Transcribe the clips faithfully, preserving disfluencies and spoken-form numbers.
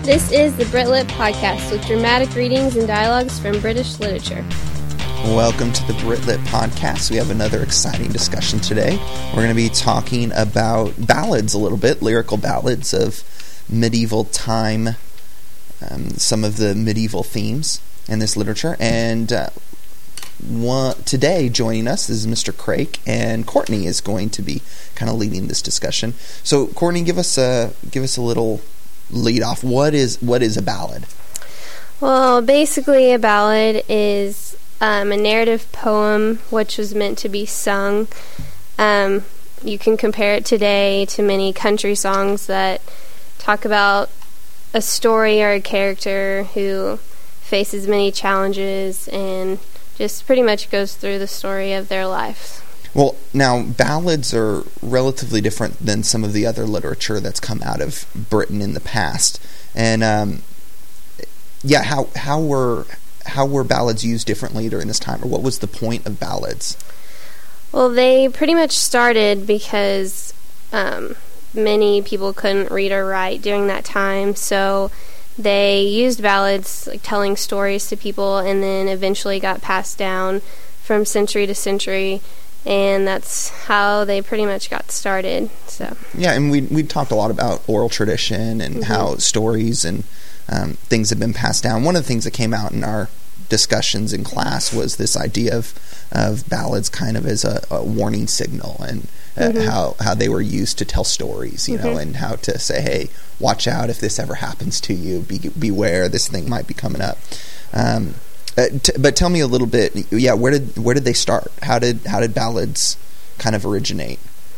This is the Britlit Podcast with dramatic readings and dialogues from British literature. Welcome to the Britlit Podcast. We have another exciting discussion today. We're going to be talking about ballads a little bit, lyrical ballads of medieval time, um, some of the medieval themes in this literature. And uh, one, today joining us is Mister Craik, and Courtney is going to be kind of leading this discussion. So, Courtney, give us a give us a little lead off. What is what is a ballad? Well, basically, a ballad is um, a narrative poem which was meant to be sung. Um, you can compare it today to many country songs that talk about a story or a character who faces many challenges and just pretty much goes through the story of their life. Well, now, ballads are relatively different than some of the other literature that's come out of Britain in the past. And, um, yeah, how how were how were ballads used differently during this time? Or what was the point of ballads? Well, they pretty much started because um, many people couldn't read or write during that time. So they used ballads, like telling stories to people, and then eventually got passed down from century to century. And that's how they pretty much got started. So yeah, and we we talked a lot about oral tradition and mm-hmm. how stories and um, things have been passed down. One of the things that came out in our discussions in class was this idea of of ballads kind of as a, a warning signal, and uh, mm-hmm. how how they were used to tell stories, you mm-hmm. know, and how to say, hey, watch out if this ever happens to you. Be, beware, this thing might be coming up. Um, Uh, t- but tell me a little bit. Yeah, where did where did they start? How did how did ballads kind of originate?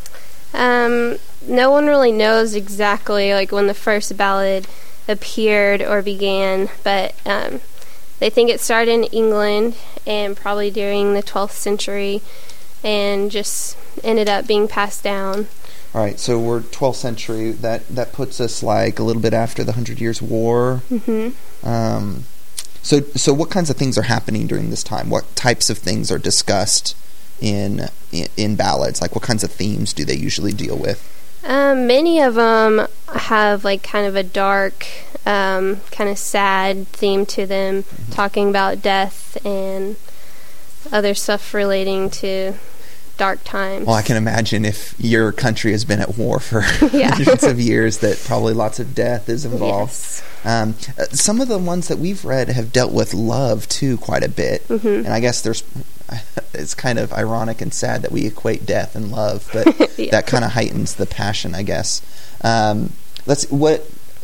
Um, no one really knows exactly like when the first ballad appeared or began, but um, they think it started in England and probably during the twelfth century, and just ended up being passed down. All right, so we're twelfth century. That that puts us like a little bit after the Hundred Years' War. Mm-hmm. Um, So, so what kinds of things are happening during this time? What types of things are discussed in in, in ballads? Like, what kinds of themes do they usually deal with? Um, many of them have like kind of a dark, um, kind of sad theme to them, mm-hmm. talking about death and other stuff relating to dark times. Well, I can imagine if your country has been at war for yeah. hundreds of years, that probably lots of death is involved. Yes. Um, some of the ones that we've read have dealt with love too quite a bit, mm-hmm. and I guess there's it's kind of ironic and sad that we equate death and love, but yeah. that kind of heightens the passion, I guess. Um, let's what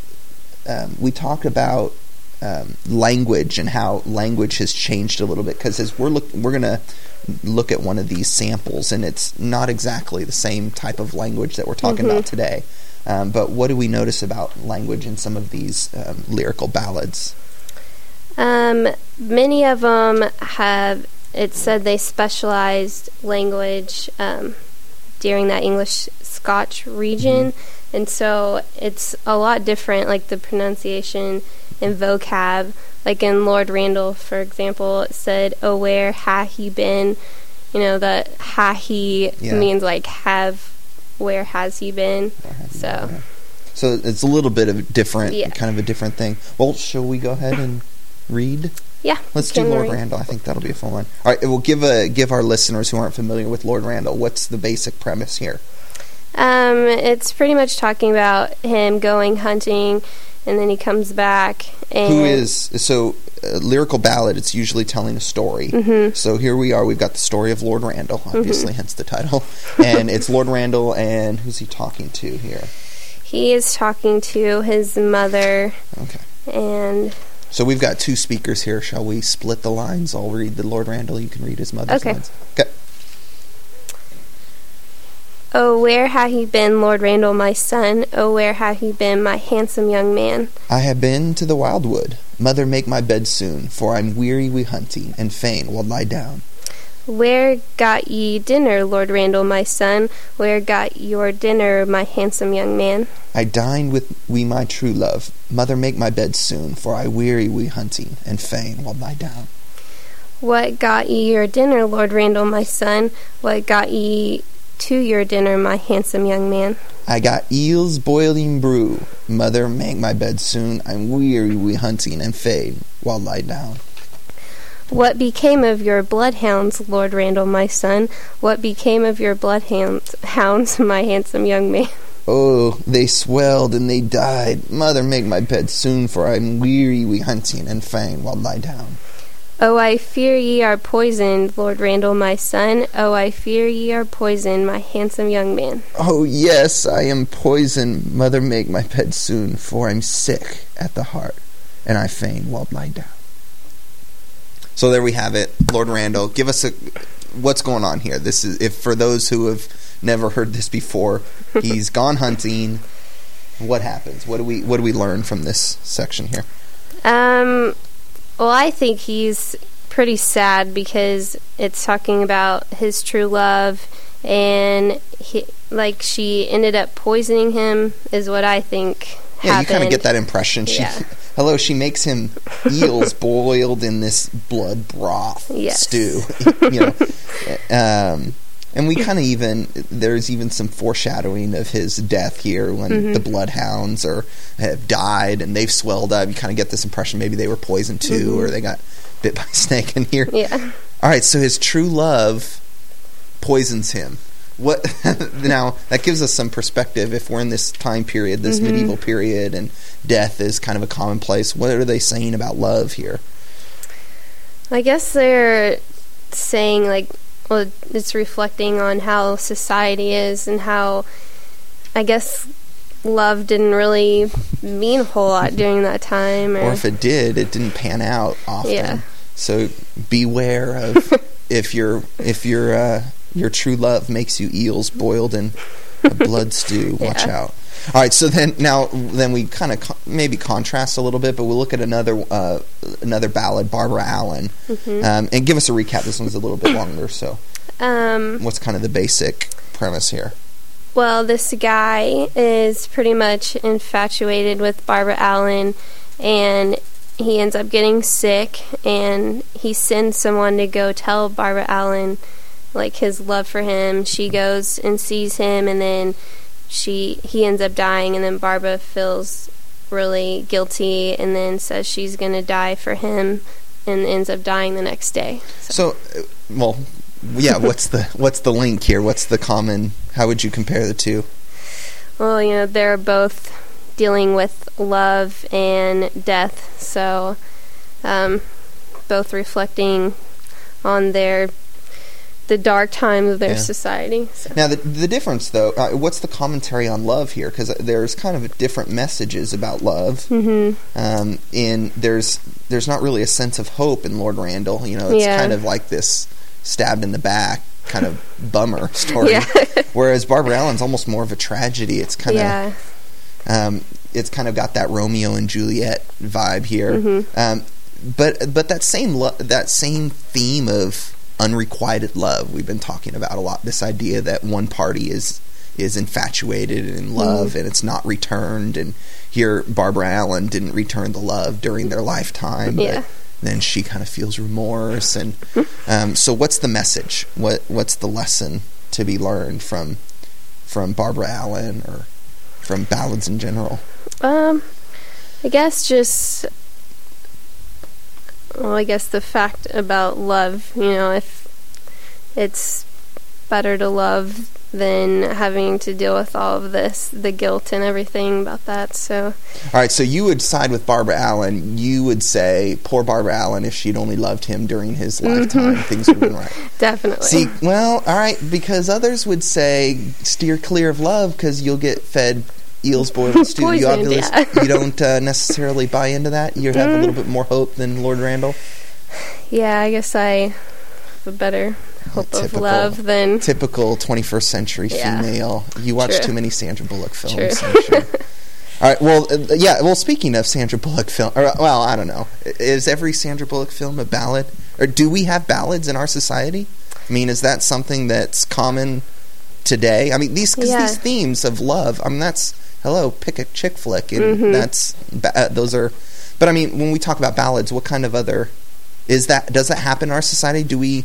um, we talked about um, language and how language has changed a little bit, because as we're look we're gonna look at one of these samples, and it's not exactly the same type of language that we're talking mm-hmm. about today. Um, but what do we notice about language in some of these um, lyrical ballads? Um, many of them have, it said they specialized language um, during that English-Scotch region, mm-hmm. and so it's a lot different, like the pronunciation and vocab. Like in Lord Randall, for example, it said, "Oh, where ha he been?" You know, that ha he yeah. means like have, where has he been? Has so, he been? So it's a little bit of different, yeah. kind of a different thing. Well, shall we go ahead and read? Yeah, let's do Lord read. Randall. I think that'll be a fun one. All right, we'll give a give our listeners who aren't familiar with Lord Randall, what's the basic premise here? Um, it's pretty much talking about him going hunting, and then he comes back. And Who is, so, a lyrical ballad, it's usually telling a story. Mm-hmm. So here we are, we've got the story of Lord Randall, obviously, mm-hmm. hence the title. And it's Lord Randall, and who's he talking to here? He is talking to his mother. Okay. And so we've got two speakers here. Shall we split the lines? I'll read the Lord Randall, you can read his mother's okay. lines. Okay. Oh, where ha he been, Lord Randall, my son? Oh, where ha he been, my handsome young man? I have been to the wildwood. Mother, make my bed soon, for I'm weary wi' hunting, and fain will lie down. Where got ye dinner, Lord Randall, my son? Where got your dinner, my handsome young man? I dined with wi' my true love. Mother, make my bed soon, for I weary wi' hunting, and fain will lie down. What got ye your dinner, Lord Randall, my son? What got ye to your dinner, my handsome young man? I got eels boiling brew. Mother, make my bed soon. I'm weary wi' hunting and fade while lie down. What became of your bloodhounds, Lord Randall, my son? What became of your bloodhounds, hounds, my handsome young man? Oh, they swelled and they died. Mother, make my bed soon, for I'm weary wi' hunting and fade while lie down. Oh, I fear ye are poisoned, Lord Randall, my son. Oh, I fear ye are poisoned, my handsome young man. Oh, yes, I am poisoned. Mother, make my bed soon, for I'm sick at the heart, and I fain will lie down. So there we have it, Lord Randall. Give us a what's going on here. This is if for those who have never heard this before. He's gone hunting. What happens? What do we what do we learn from this section here? Um. Well, I think he's pretty sad because it's talking about his true love, and he, like she ended up poisoning him, is what I think yeah, happened. you kind of get that impression. She, yeah. Hello, she makes him eels boiled in this blood broth yes. stew. You know, um, and we kind of even there's even some foreshadowing of his death here when mm-hmm. the bloodhounds are have died and they've swelled up. You kind of get this impression maybe they were poisoned too, mm-hmm. or they got bit by a snake in here. Yeah. All right, so his true love poisons him. What now? That gives us some perspective. If we're in this time period, this mm-hmm. medieval period, and death is kind of a commonplace, what are they saying about love here? I guess they're saying like. Well, it's reflecting on how society is and how, I guess, love didn't really mean a whole lot during that time. Or, or if it did, it didn't pan out often. Yeah. So beware of if your if your uh, your true love makes you eels boiled in a blood stew. Watch yeah. out. All right, so then now then we kind of co- maybe contrast a little bit, but we'll look at another uh, another ballad, Barbara Allen, mm-hmm. um, and give us a recap. This one's a little bit longer, so um, what's kind of the basic premise here? Well, this guy is pretty much infatuated with Barbara Allen, and he ends up getting sick, and he sends someone to go tell Barbara Allen like his love for him. She goes and sees him, and then She he ends up dying, and then Barbara feels really guilty and then says she's going to die for him and ends up dying the next day. So, so well, yeah, what's the what's the link here? What's the common, how would you compare the two? Well, you know, they're both dealing with love and death, so um, both reflecting on their the dark times of their yeah. society. So. Now, the, the difference, though, uh, what's the commentary on love here? Because there's kind of different messages about love. Mm-hmm. Um, and there's there's not really a sense of hope in Lord Randall. You know, it's yeah. kind of like this stabbed in the back kind of bummer story. Yeah. Whereas Barbara Allen's almost more of a tragedy. It's kind of... Yeah. Um, it's kind of got that Romeo and Juliet vibe here. Mm-hmm. Um, but but that same lo- that same theme of unrequited love we've been talking about a lot, this idea that one party is is infatuated and in love mm. and it's not returned, and here Barbara Allen didn't return the love during their lifetime, yeah. but then she kind of feels remorse. And um, so what's the message? What what's the lesson to be learned from from Barbara Allen or from ballads in general? Um, I guess just Well, I guess the fact about love, you know, if it's better to love than having to deal with all of this, the guilt and everything about that, so. All right, so you would side with Barbara Allen. You would say, poor Barbara Allen, if she'd only loved him during his lifetime, mm-hmm. things would have been right. Definitely. See, well, all right, because others would say, steer clear of love because you'll get fed eels boiled in stew. You, obviously, yeah. you don't uh, necessarily buy into that? You have mm. a little bit more hope than Lord Randall? Yeah, I guess I have a better hope typical, of love than... Typical twenty-first century yeah. female. You watch True. too many Sandra Bullock films. True. I'm sure. All right, well, uh, yeah, well, speaking of Sandra Bullock film... Or, well, I don't know. Is every Sandra Bullock film a ballad? Or do we have ballads in our society? I mean, is that something that's common today? I mean, these, 'cause yeah. these themes of love, I mean, that's... Hello, pick a chick flick, and mm-hmm. that's uh, those are. But I mean, when we talk about ballads, what kind of other is that? Does that happen in our society? Do we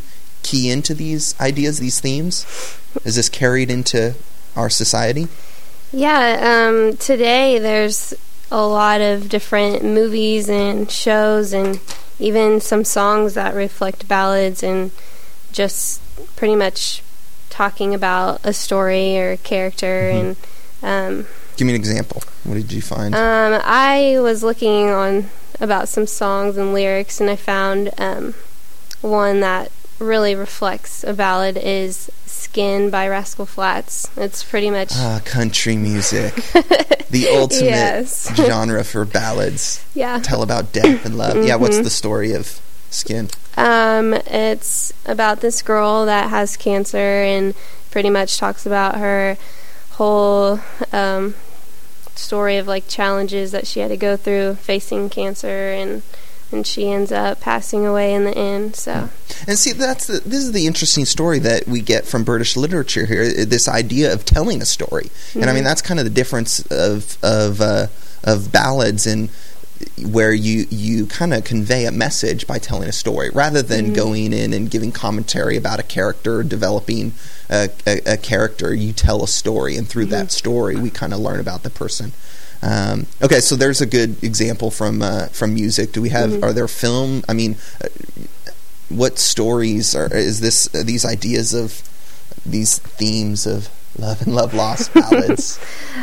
key into these ideas, these themes? Is this carried into our society? Yeah, um, today there's a lot of different movies and shows and even some songs that reflect ballads and just pretty much talking about a story or a character. Mm-hmm. and um, Give me an example. What did you find? Um, I was looking on about some songs and lyrics, and I found um, one that really reflects a ballad is Skin by Rascal Flatts. It's pretty much... Ah, country music. The ultimate yes. genre for ballads. Yeah. Tell about death and love. Mm-hmm. Yeah, what's the story of Skin? Um, it's about this girl that has cancer and pretty much talks about her whole um, story of like challenges that she had to go through facing cancer, and and she ends up passing away in the end. So, and see, that's the, this is the interesting story that we get from British literature here. This idea of telling a story, mm-hmm. and I mean that's kind of the difference of of uh, of ballads, and where you you kind of convey a message by telling a story rather than mm-hmm. going in and giving commentary about a character, developing a, a, a character. You tell a story, and through mm-hmm. that story, we kind of learn about the person. Um, okay, so there's a good example from uh, from music. Do we have? Mm-hmm. Are there film? I mean, uh, what stories are? Is this uh, these ideas of these themes of love and love lost ballads?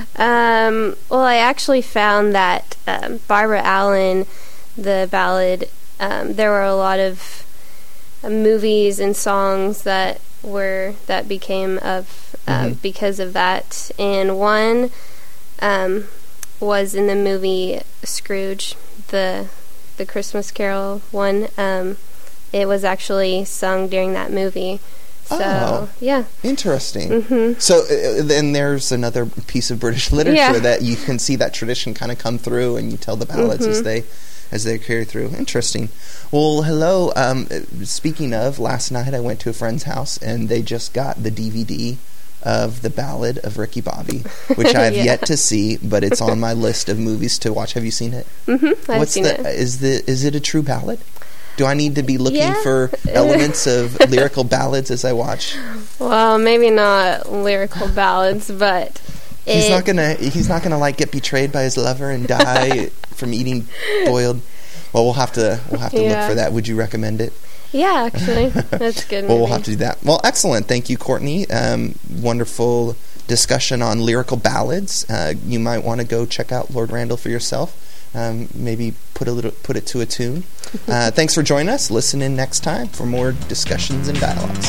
um, well, I actually found that um, Barbara Allen, the ballad. Um, there were a lot of uh, movies and songs that were that became of uh, mm-hmm. because of that, and one. Um, was in the movie Scrooge, the the Christmas Carol one. Um, it was actually sung during that movie. So, oh, yeah. Interesting. Mm-hmm. So uh, then there's another piece of British literature yeah. that you can see that tradition kind of come through, and you tell the ballads mm-hmm. as they as they carry through. Interesting. Well, hello. Um, speaking of, last night I went to a friend's house, and they just got the D V D of the Ballad of Ricky Bobby, which I have yeah. yet to see, but it's on my list of movies to watch. Have you seen it? Mm-hmm. I've What's seen the, it. Is the is it a true ballad? Do I need to be looking yeah. for elements of lyrical ballads as I watch? Well, maybe not lyrical ballads, but he's not gonna he's not gonna like get betrayed by his lover and die from eating boiled. Well, we'll have to we'll have to yeah. look for that. Would you recommend it? Yeah, actually, that's good. Well, we'll have to do that. Well, excellent. Thank you, Courtney. Um, wonderful discussion on lyrical ballads. Uh, you might want to go check out Lord Randall for yourself. Um, maybe put a little, put it to a tune. Uh, thanks for joining us. Listen in next time for more discussions and dialogues.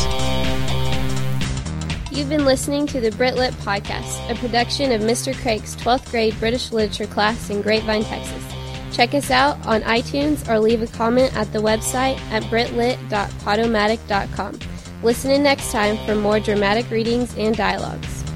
You've been listening to the Brit Lit Podcast, a production of Mister Craig's twelfth grade British literature class in Grapevine, Texas. Check us out on iTunes or leave a comment at the website at britlit dot podomatic dot com. Listen in next time for more dramatic readings and dialogues.